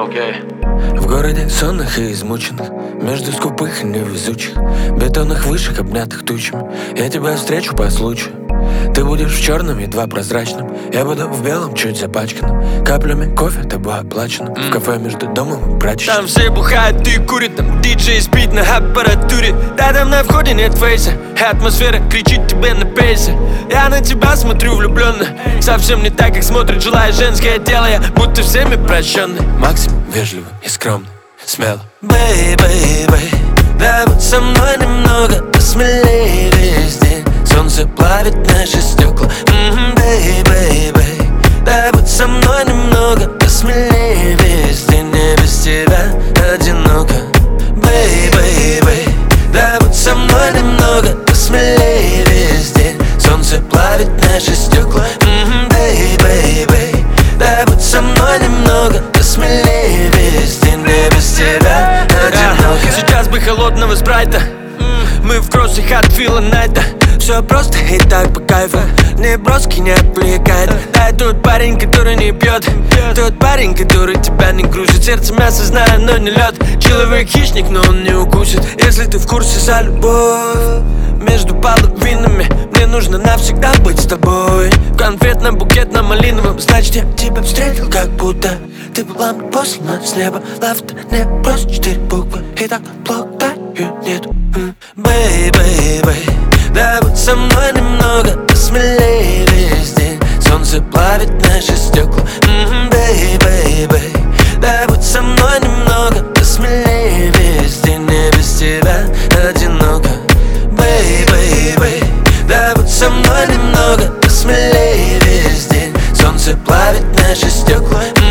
В городе сонных и измученных, между скупых и невезучих, бетонных вышек, обнятых тучами, я тебя встречу по случаю. Ты будешь в черном, едва прозрачном, я буду в белом, чуть запачканном. Каплями кофе тобой оплачено, в кафе между домом и прачечной. Там все бухают и курят, там диджей спит на аппаратуре. Да, там на входе нет фейса, атмосфера кричит тебе на пейсе. Я на тебя смотрю влюбленно, совсем не так, как смотрит жилое женское тело. Я будто всеми прощенный, максимум вежливый и скромный, смело. Бэй, бэй, бэй, да будь со мной немного посмелее весь день. Солнце плавит наши стекла. Бэй, бэй, бэй, да будь со мной немного посмелее весь день. Не без тебя одиноко. Бэй, бэй, бэй, да будь со мной немного посмелее весь день. Солнце плавит наши стекла. Бэй, бэй, бэй, да будь со мной немного посмелее весь день. Не без тебя одиноко. Сейчас бы холодного спрайта, мы в кроссах от Фила Найта. Все просто и так по кайфу, не броски не отвлекает. Да, тот парень, который не пьет, тот парень, который тебя не грузит. Сердце мясо знаю, но не лед. Человек хищник, но он не укусит. Если ты в курсе за любовь между половинами, мне нужно навсегда быть с тобой. Конфетно-букетно-малиновым, значит, я тебя встретил, как будто ты была мне послана с неба. Лав-то не просто 4 буквы, и так благодарю нет. Бэй, бэй, бэй, да будь со мной немного посмелее весь день. Солнце плавит наши стекла. Бэй, бэй, бэй, да будь со мной немного посмелее весь день. Не без тебя одиноко. Бэй, бэй, бэй, да будь со мной немного посмелее весь день. Солнце плавит наши стекла.